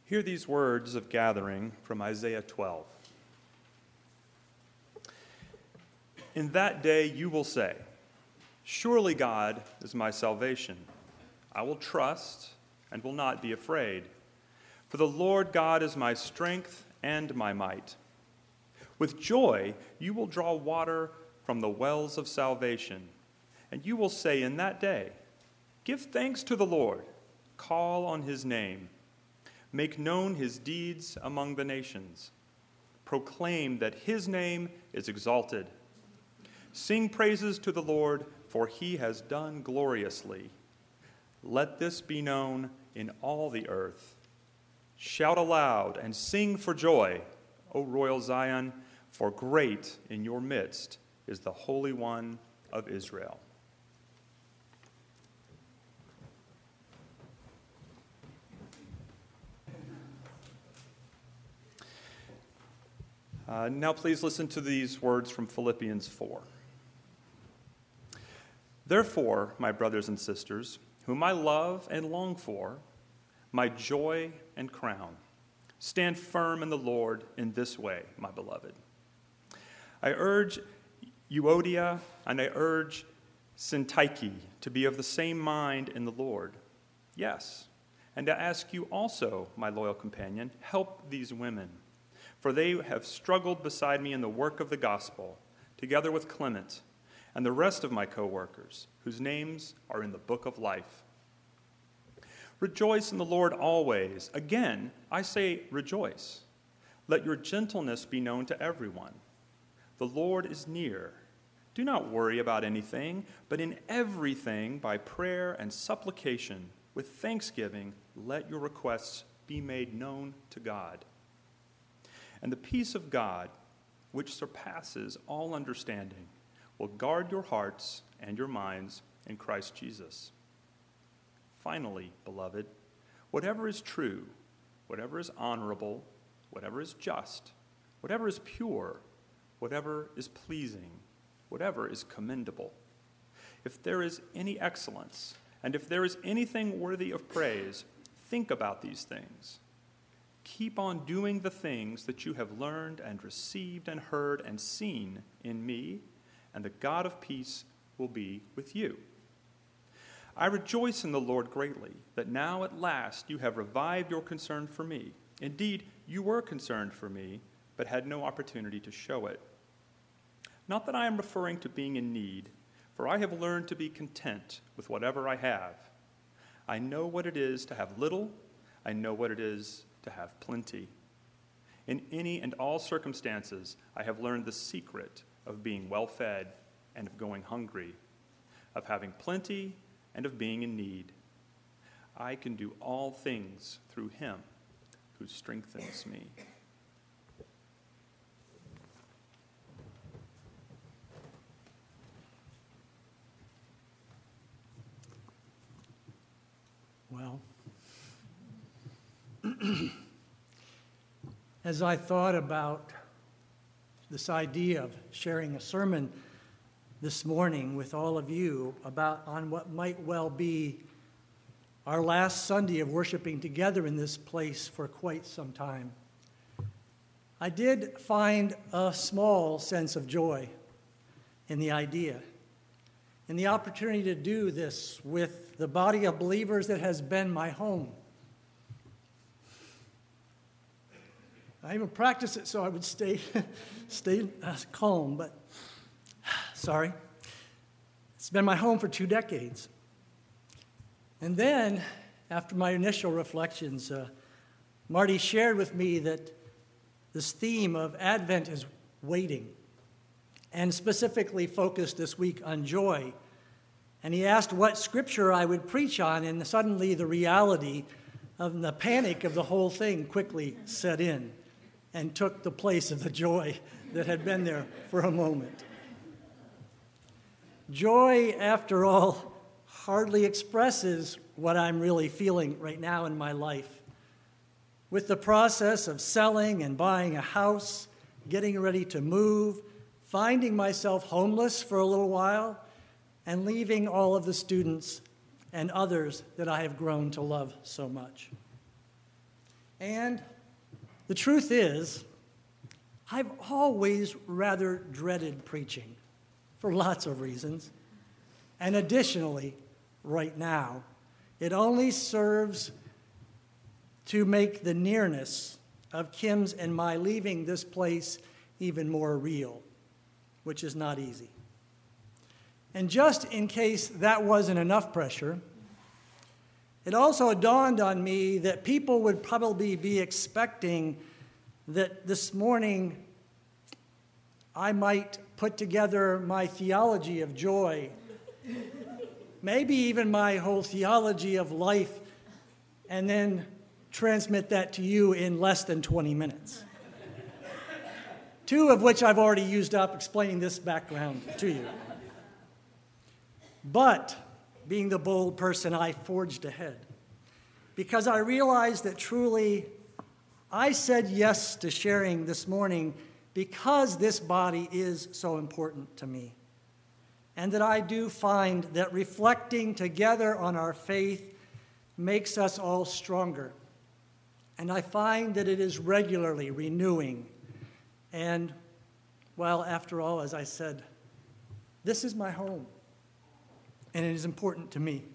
Hear these words of gathering from Isaiah 12. In that day you will say, "Surely God is my salvation. I will trust and will not be afraid. For the Lord God is my strength and my might. With joy you will draw water from the wells of salvation, and you will say in that day, 'Give thanks to the Lord, call on his name. Make known his deeds among the nations. Proclaim that his name is exalted. Sing praises to the Lord, for he has done gloriously. Let this be known in all the earth. Shout aloud and sing for joy, O royal Zion, for great in your midst is the Holy One of Israel.'" Now please listen to these words from Philippians 4. "Therefore, my brothers and sisters, whom I love and long for, my joy and crown, stand firm in the Lord in this way, my beloved. I urge Euodia and I urge Syntyche to be of the same mind in the Lord. Yes, and I ask you also, my loyal companion, help these women, for they have struggled beside me in the work of the gospel, together with Clement and the rest of my co-workers, whose names are in the book of life. Rejoice in the Lord always. Again, I say rejoice. Let your gentleness be known to everyone. The Lord is near. Do not worry about anything, but in everything, by prayer and supplication, with thanksgiving, let your requests be made known to God. And the peace of God, which surpasses all understanding, will guard your hearts and your minds in Christ Jesus. Finally, beloved, whatever is true, whatever is honorable, whatever is just, whatever is pure, whatever is pleasing, whatever is commendable, if there is any excellence, and if there is anything worthy of praise, think about these things. Keep on doing the things that you have learned and received and heard and seen in me, and the God of peace will be with you. I rejoice in the Lord greatly that now at last you have revived your concern for me. Indeed, you were concerned for me, but had no opportunity to show it. Not that I am referring to being in need, for I have learned to be content with whatever I have. I know what it is to have little. I know what it is to have plenty. In any and all circumstances, I have learned the secret of being well-fed and of going hungry, of having plenty and of being in need. I can do all things through him who strengthens me. Well, as I thought about this idea of sharing a sermon this morning with all of you on what might well be our last Sunday of worshiping together in this place for quite some time, I did find a small sense of joy in the idea, in the opportunity to do this with the body of believers that has been my home. I even practiced it so I would stay calm, but sorry. It's been my home for 2 decades. And then, after my initial reflections, Marty shared with me that this theme of Advent is waiting, and specifically focused this week on joy. And he asked what scripture I would preach on, and suddenly the reality of the panic of the whole thing quickly set in and took the place of the joy that had been there for a moment. Joy, after all, hardly expresses what I'm really feeling right now in my life. With the process of selling and buying a house, getting ready to move, finding myself homeless for a little while, and leaving all of the students and others that I have grown to love so much. And the truth is, I've always rather dreaded preaching for lots of reasons. And additionally, right now, it only serves to make the nearness of Kim's and my leaving this place even more real, which is not easy. And just in case that wasn't enough pressure, it also dawned on me that people would probably be expecting that this morning I might put together my theology of joy, maybe even my whole theology of life, and then transmit that to you in less than 20 minutes. 2 of which I've already used up explaining this background to you. But, being the bold person, I forged ahead because I realized that truly I said yes to sharing this morning because this body is so important to me, and that I do find that reflecting together on our faith makes us all stronger. And I find that it is regularly renewing. And, well, after all, as I said, this is my home, and it is important to me.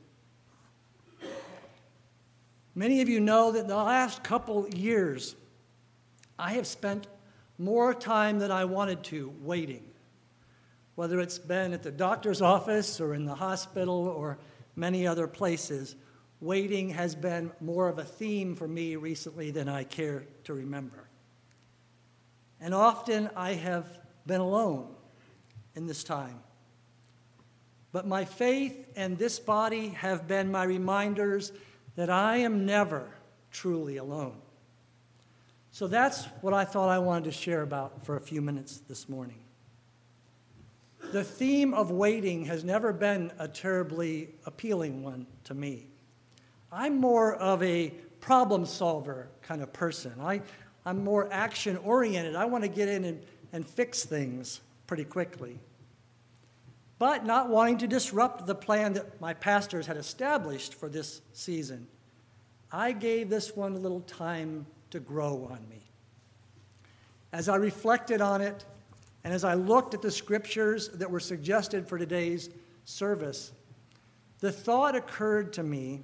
Many of you know that the last couple years, I have spent more time than I wanted to waiting, whether it's been at the doctor's office or in the hospital or many other places. Waiting has been more of a theme for me recently than I care to remember. And often I have been alone in this time. But my faith and this body have been my reminders that I am never truly alone. So that's what I thought I wanted to share about for a few minutes this morning. The theme of waiting has never been a terribly appealing one to me. I'm more of a problem solver kind of person. I'm more action-oriented. I want to get in and fix things pretty quickly. But not wanting to disrupt the plan that my pastors had established for this season, I gave this one a little time to grow on me. As I reflected on it, and as I looked at the scriptures that were suggested for today's service, the thought occurred to me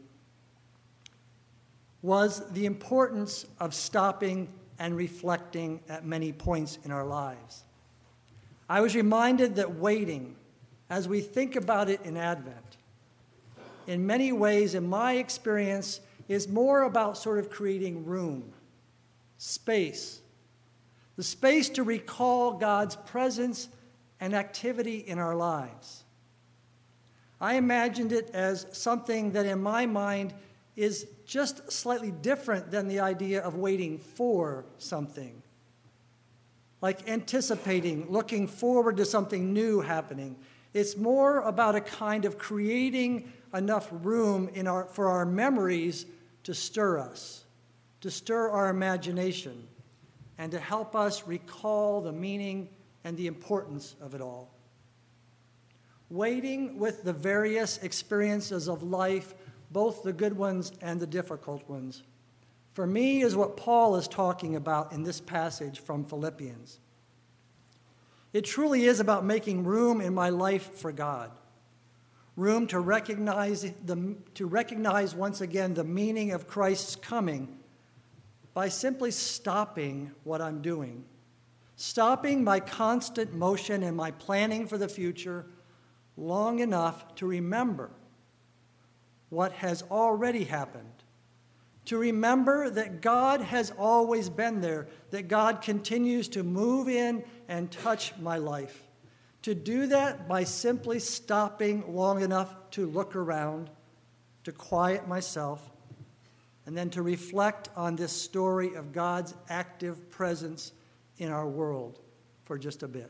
was the importance of stopping and reflecting at many points in our lives. I was reminded that waiting, as we think about it in Advent, in many ways, in my experience, is more about sort of creating room, space, the space to recall God's presence and activity in our lives. I imagined it as something that in my mind is just slightly different than the idea of waiting for something, like anticipating, looking forward to something new happening. It's more about a kind of creating enough room for our memories to stir us, to stir our imagination, and to help us recall the meaning and the importance of it all. Waiting with the various experiences of life, both the good ones and the difficult ones, for me is what Paul is talking about in this passage from Philippians. It truly is about making room in my life for God, room to recognize once again the meaning of Christ's coming by simply stopping what I'm doing, stopping my constant motion and my planning for the future long enough to remember what has already happened, to remember that God has always been there, that God continues to move in and touch my life. To do that by simply stopping long enough to look around, to quiet myself, and then to reflect on this story of God's active presence in our world for just a bit.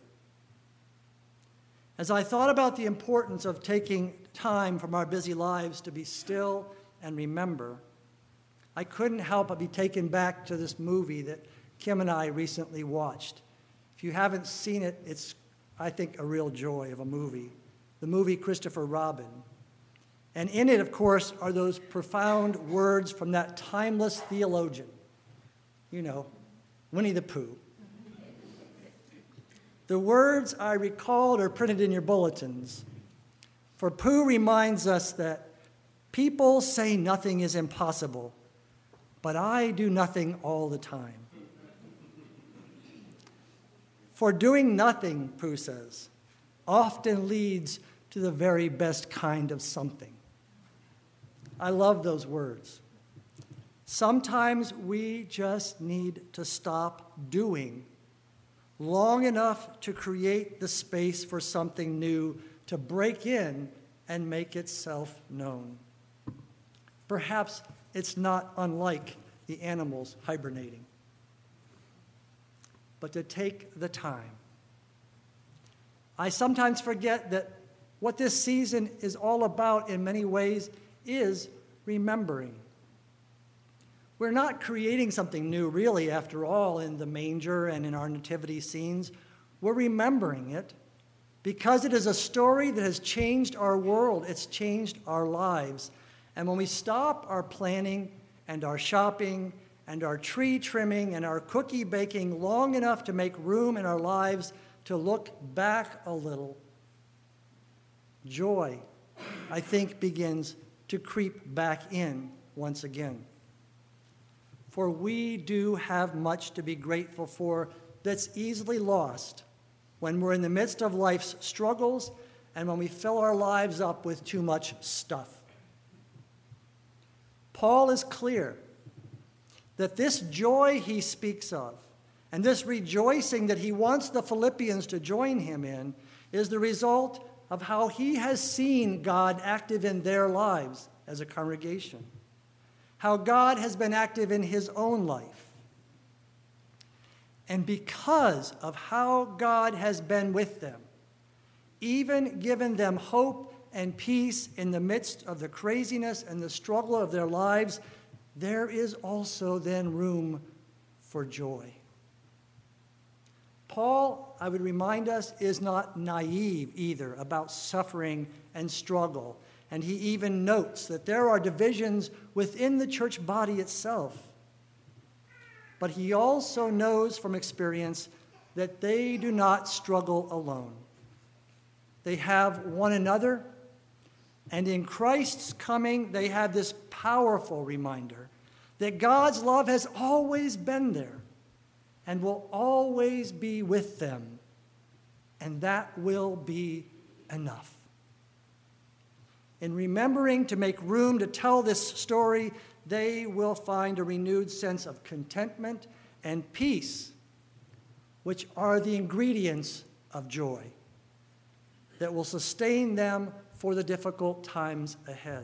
As I thought about the importance of taking time from our busy lives to be still and remember, I couldn't help but be taken back to this movie that Kim and I recently watched. If you haven't seen it, it's, I think, a real joy of a movie. The movie Christopher Robin. And in it, of course, are those profound words from that timeless theologian, You know, Winnie the Pooh. The words I recalled are printed in your bulletins. For Pooh reminds us that people say nothing is impossible, but I do nothing all the time. For doing nothing, Pooh says, often leads to the very best kind of something. I love those words. Sometimes we just need to stop doing long enough to create the space for something new to break in and make itself known. Perhaps it's not unlike the animals hibernating, but to take the time. I sometimes forget that what this season is all about in many ways is remembering. We're not creating something new, really, after all, in the manger and in our nativity scenes. We're remembering it because it is a story that has changed our world. It's changed our lives. And when we stop our planning and our shopping and our tree trimming and our cookie baking long enough to make room in our lives to look back a little, joy, I think, begins to creep back in once again. For we do have much to be grateful for that's easily lost when we're in the midst of life's struggles and when we fill our lives up with too much stuff. Paul is clear that this joy he speaks of and this rejoicing that he wants the Philippians to join him in is the result of how he has seen God active in their lives as a congregation. How God has been active in his own life. And because of how God has been with them, even given them hope and peace in the midst of the craziness and the struggle of their lives, there is also then room for joy. Paul, I would remind us, is not naive either about suffering and struggle. And he even notes that there are divisions within the church body itself. But he also knows from experience that they do not struggle alone. They have one another, and in Christ's coming, they have this powerful reminder that God's love has always been there and will always be with them, and that will be enough. In remembering to make room to tell this story, they will find a renewed sense of contentment and peace, which are the ingredients of joy that will sustain them for the difficult times ahead.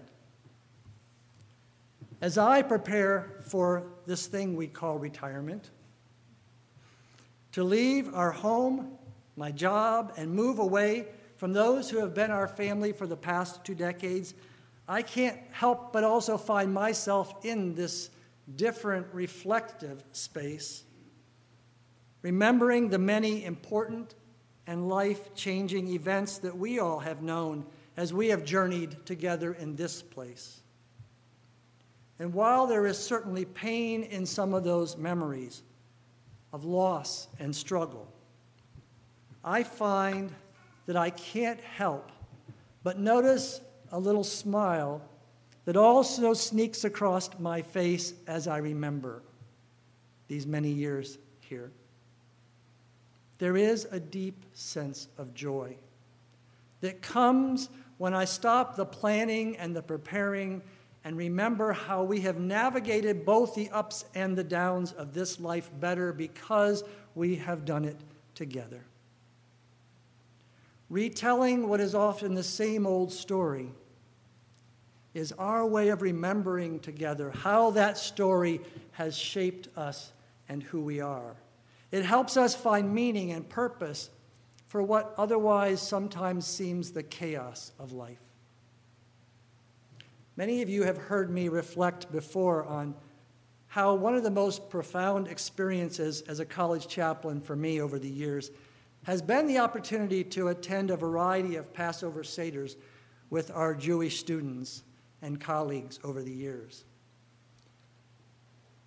As I prepare for this thing we call retirement, to leave our home, my job, and move away from those who have been our family for the past 2 decades, I can't help but also find myself in this different reflective space, remembering the many important and life-changing events that we all have known as we have journeyed together in this place. And while there is certainly pain in some of those memories of loss and struggle, I find that I can't help but notice a little smile that also sneaks across my face as I remember these many years here. There is a deep sense of joy that comes when I stop the planning and the preparing and remember how we have navigated both the ups and the downs of this life better because we have done it together. Retelling what is often the same old story is our way of remembering together how that story has shaped us and who we are. It helps us find meaning and purpose for what otherwise sometimes seems the chaos of life. Many of you have heard me reflect before on how one of the most profound experiences as a college chaplain for me over the years has been the opportunity to attend a variety of Passover Seders with our Jewish students and colleagues over the years.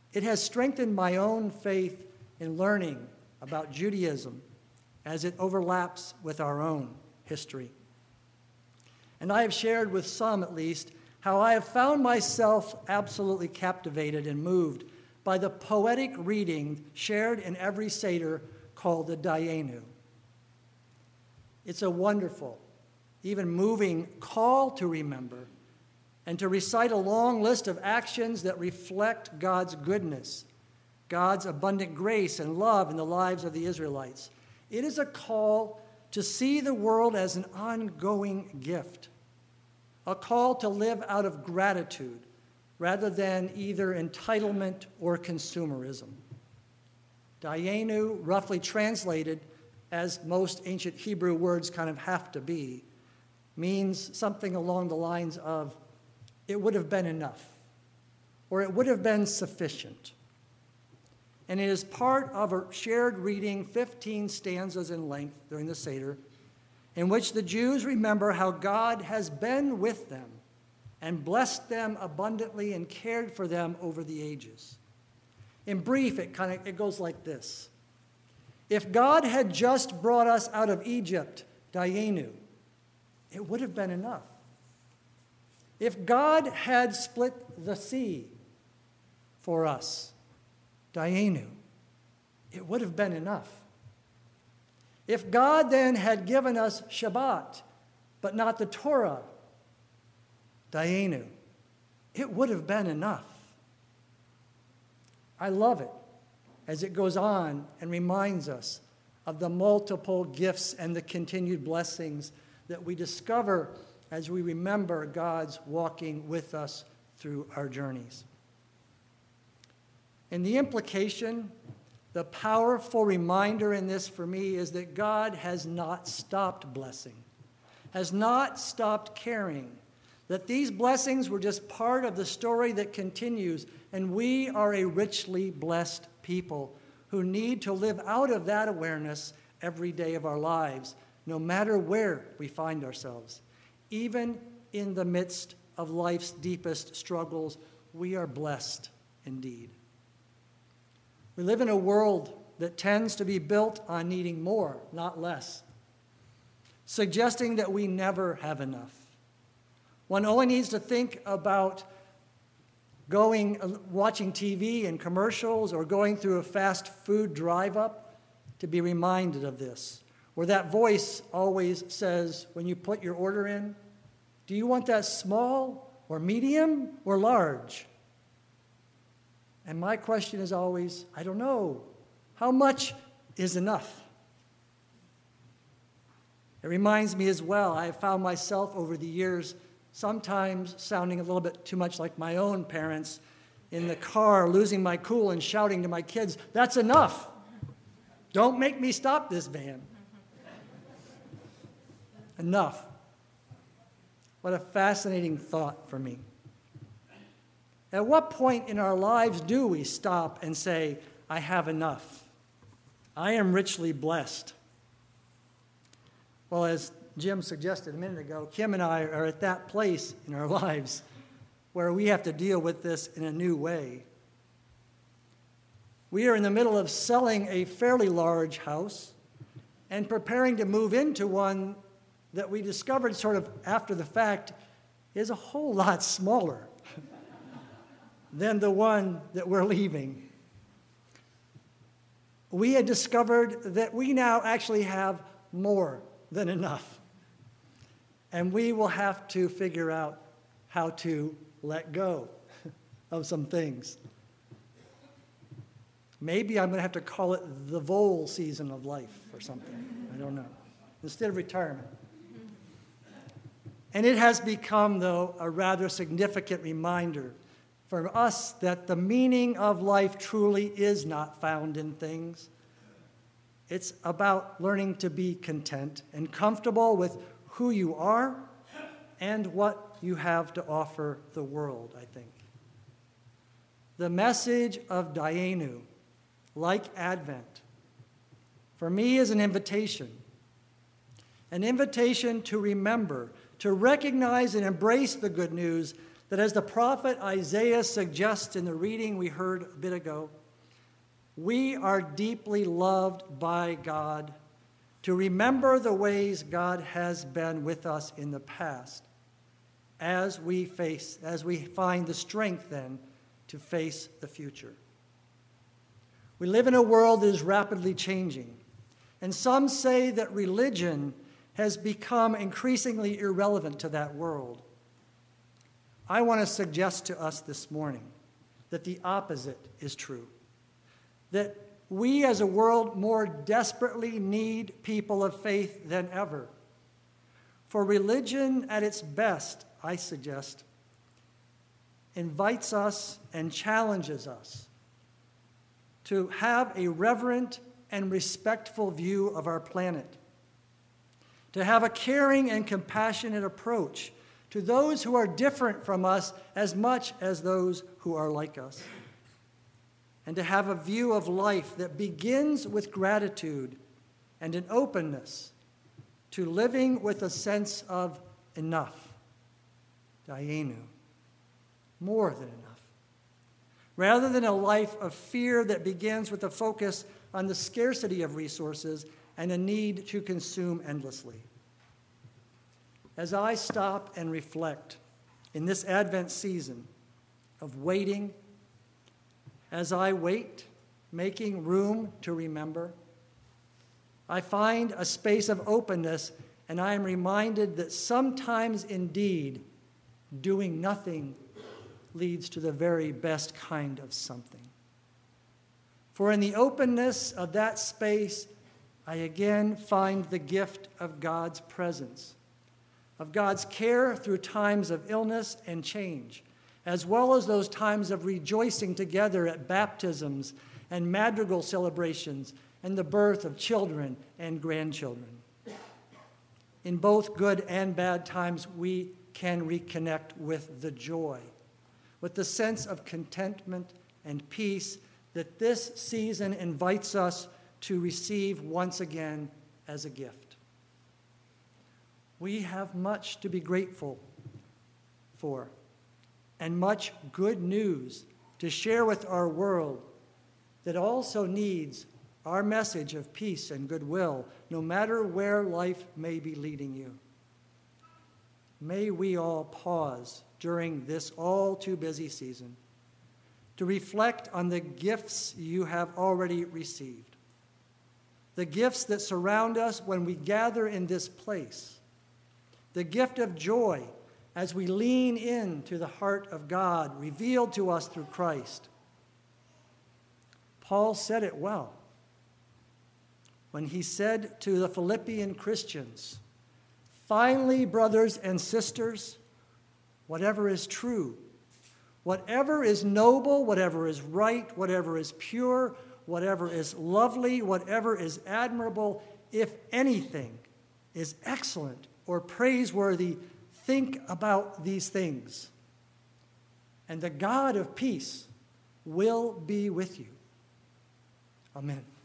It has strengthened my own faith in learning about Judaism as it overlaps with our own history. And I have shared with some, at least, how I have found myself absolutely captivated and moved by the poetic reading shared in every Seder called the Dayenu. It's a wonderful, even moving call to remember and to recite a long list of actions that reflect God's goodness, God's abundant grace and love in the lives of the Israelites. It is a call to see the world as an ongoing gift, a call to live out of gratitude rather than either entitlement or consumerism. Dayenu, roughly translated, as most ancient Hebrew words kind of have to be, means something along the lines of, it would have been enough, or it would have been sufficient. And it is part of a shared reading, 15 stanzas in length during the Seder, in which the Jews remember how God has been with them and blessed them abundantly and cared for them over the ages. In brief, it goes like this. If God had just brought us out of Egypt, Dayenu, it would have been enough. If God had split the sea for us, Dayenu, it would have been enough. If God then had given us Shabbat, but not the Torah, Dayenu, it would have been enough. I love it as it goes on and reminds us of the multiple gifts and the continued blessings that we discover as we remember God's walking with us through our journeys. And the implication, the powerful reminder in this for me is that God has not stopped blessing, has not stopped caring, that these blessings were just part of the story that continues, and we are a richly blessed people who need to live out of that awareness every day of our lives, no matter where we find ourselves. Even in the midst of life's deepest struggles, we are blessed indeed. We live in a world that tends to be built on needing more, not less, suggesting that we never have enough. One only needs to think about watching TV and commercials or going through a fast food drive-up to be reminded of this, where that voice always says, when you put your order in, do you want that small or medium or large? And my question is always, I don't know. How much is enough? It reminds me as well, I have found myself over the years sometimes sounding a little bit too much like my own parents in the car, losing my cool and shouting to my kids, that's enough. Don't make me stop this van. Enough. What a fascinating thought for me. At what point in our lives do we stop and say, I have enough? I am richly blessed. Well, as Jim suggested a minute ago, Kim and I are at that place in our lives where we have to deal with this in a new way. We are in the middle of selling a fairly large house and preparing to move into one that we discovered sort of after the fact is a whole lot smaller than the one that we're leaving. We had discovered that we now actually have more than enough. And we will have to figure out how to let go of some things. Maybe I'm going to have to call it the vole season of life or something. I don't know. Instead of retirement. And it has become, though, a rather significant reminder for us that the meaning of life truly is not found in things. It's about learning to be content and comfortable with who you are and what you have to offer the world, I think. The message of Dayenu, like Advent, for me is an invitation to remember, to recognize and embrace the good news that as the prophet Isaiah suggests in the reading we heard a bit ago, we are deeply loved by God to remember the ways God has been with us in the past as we find the strength then to face the future. We live in a world that is rapidly changing, and some say that religion has become increasingly irrelevant to that world. I want to suggest to us this morning that the opposite is true, that we as a world more desperately need people of faith than ever. For religion at its best, I suggest, invites us and challenges us to have a reverent and respectful view of our planet, to have a caring and compassionate approach to those who are different from us as much as those who are like us, and to have a view of life that begins with gratitude and an openness to living with a sense of enough, dayenu, more than enough, rather than a life of fear that begins with a focus on the scarcity of resources and a need to consume endlessly. As I stop and reflect in this Advent season of waiting, as I wait, making room to remember, I find a space of openness, and I am reminded that sometimes indeed doing nothing leads to the very best kind of something. For in the openness of that space, I again find the gift of God's presence, of God's care through times of illness and change, as well as those times of rejoicing together at baptisms and madrigal celebrations and the birth of children and grandchildren. In both good and bad times, we can reconnect with the joy, with the sense of contentment and peace that this season invites us to receive once again as a gift. We have much to be grateful for and much good news to share with our world that also needs our message of peace and goodwill, no matter where life may be leading you. May we all pause during this all too busy season to reflect on the gifts you have already received, the gifts that surround us when we gather in this place, the gift of joy as we lean into the heart of God revealed to us through Christ. Paul said it well when he said to the Philippian Christians, "Finally, brothers and sisters, whatever is true, whatever is noble, whatever is right, whatever is pure, whatever is lovely, whatever is admirable, if anything is excellent or praiseworthy, think about these things. And the God of peace will be with you." Amen.